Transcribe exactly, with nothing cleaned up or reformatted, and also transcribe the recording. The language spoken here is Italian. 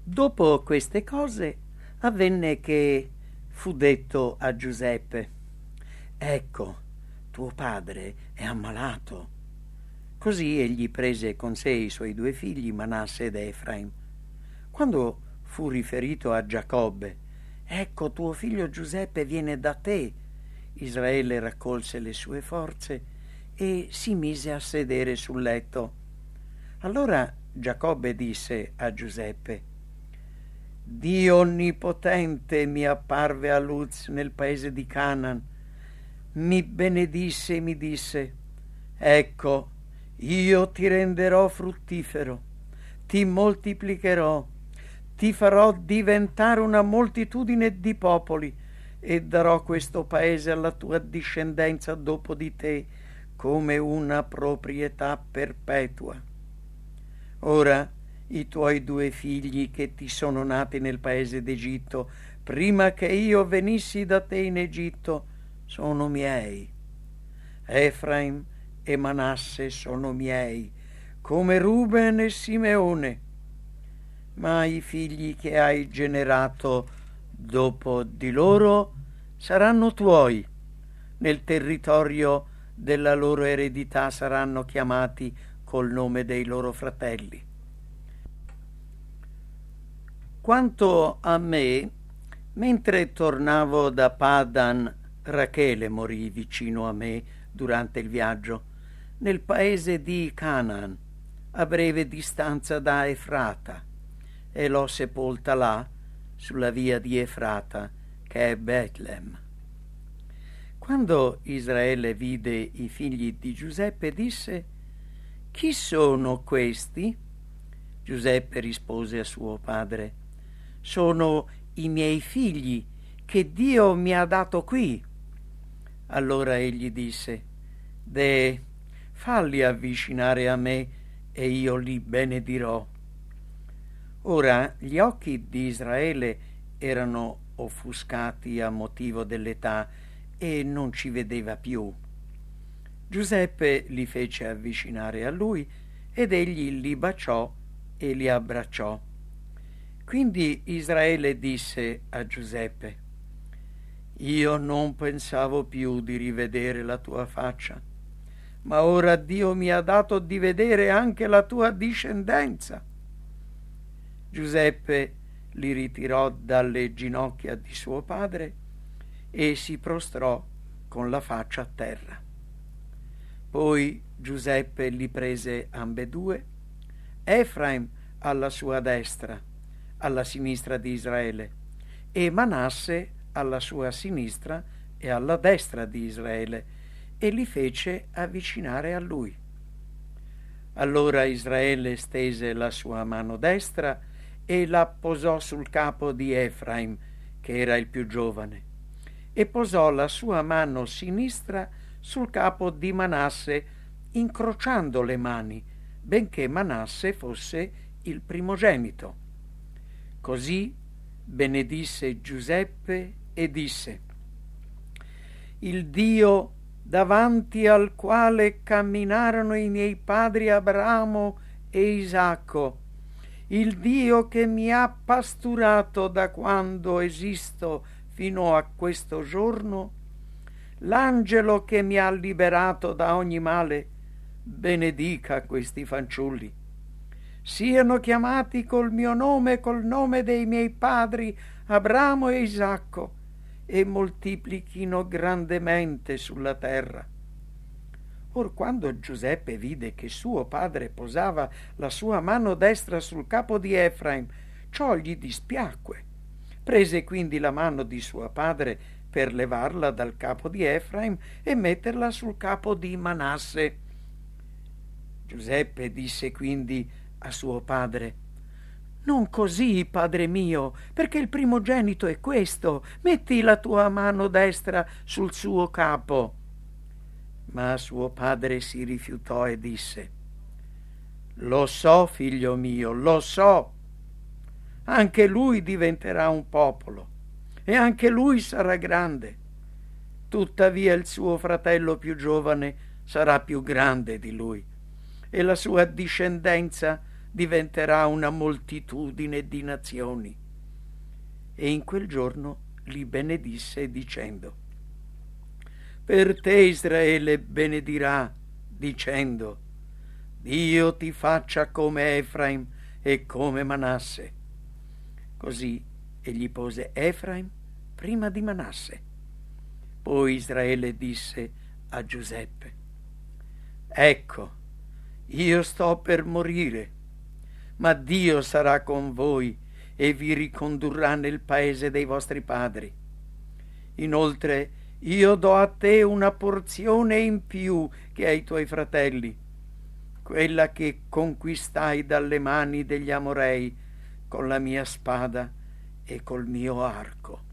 Dopo queste cose avvenne che fu detto a Giuseppe: ecco, tuo padre è ammalato. Così egli prese con sé i suoi due figli, Manasse ed Efraim. Quando fu riferito a Giacobbe: ecco, tuo figlio Giuseppe viene da te, Israele raccolse le sue forze e si mise a sedere sul letto. Allora Giacobbe disse a Giuseppe: Dio onnipotente mi apparve a Luz nel paese di Canaan, mi benedisse e mi disse: ecco, io ti renderò fruttifero, ti moltiplicherò, ti farò diventare una moltitudine di popoli e darò questo paese alla tua discendenza dopo di te come una proprietà perpetua. Ora i tuoi due figli che ti sono nati nel paese d'Egitto, prima che io venissi da te in Egitto, sono miei. Efraim e Manasse sono miei, come Ruben e Simeone. Ma i figli che hai generato dopo di loro saranno tuoi. Nel territorio della loro eredità saranno chiamati col nome dei loro fratelli. Quanto a me, mentre tornavo da Padan, Rachele morì vicino a me durante il viaggio, nel paese di Canaan, a breve distanza da Efrata, e l'ho sepolta là, sulla via di Efrata, che è Betlem. Quando Israele vide i figli di Giuseppe, disse: chi sono questi? Giuseppe rispose a suo padre: sono i miei figli che Dio mi ha dato qui. Allora egli disse: Deh, falli avvicinare a me e io li benedirò. Ora gli occhi di Israele erano offuscati a motivo dell'età e non ci vedeva più. Giuseppe li fece avvicinare a lui ed egli li baciò e li abbracciò. Quindi Israele disse a Giuseppe: io non pensavo più di rivedere la tua faccia, ma ora Dio mi ha dato di vedere anche la tua discendenza. Giuseppe li ritirò dalle ginocchia di suo padre e si prostrò con la faccia a terra. Poi Giuseppe li prese ambedue, Efraim alla sua destra, alla sinistra di Israele, e Manasse alla sua sinistra e alla destra di Israele, e li fece avvicinare a lui. Allora Israele stese la sua mano destra e la posò sul capo di Efraim, che era il più giovane, e posò la sua mano sinistra sul capo di Manasse, incrociando le mani, benché Manasse fosse il primogenito. Così benedisse Giuseppe e disse: il Dio davanti al quale camminarono i miei padri Abramo e Isacco, il Dio che mi ha pasturato da quando esisto fino a questo giorno, l'angelo che mi ha liberato da ogni male, benedica questi fanciulli. Siano chiamati col mio nome e col nome dei miei padri Abramo e Isacco, e moltiplichino grandemente sulla terra. Or quando Giuseppe vide che suo padre posava la sua mano destra sul capo di Efraim, ciò gli dispiacque. Prese quindi la mano di suo padre per levarla dal capo di Efraim e metterla sul capo di Manasse. Giuseppe disse quindi a suo padre: non così, padre mio, perché il primogenito è questo. Metti la tua mano destra sul suo capo. Ma suo padre si rifiutò e disse: lo so, figlio mio, lo so. Anche lui diventerà un popolo e anche lui sarà grande. Tuttavia il suo fratello più giovane sarà più grande di lui, e la sua discendenza diventerà una moltitudine di nazioni. E in quel giorno li benedisse dicendo: per te Israele benedirà, dicendo: Dio ti faccia come Efraim e come Manasse. Così egli pose Efraim prima di Manasse. Poi Israele disse a Giuseppe: ecco, io sto per morire, ma Dio sarà con voi e vi ricondurrà nel paese dei vostri padri. Inoltre io do a te una porzione in più che ai tuoi fratelli, quella che conquistai dalle mani degli Amorei con la mia spada e col mio arco.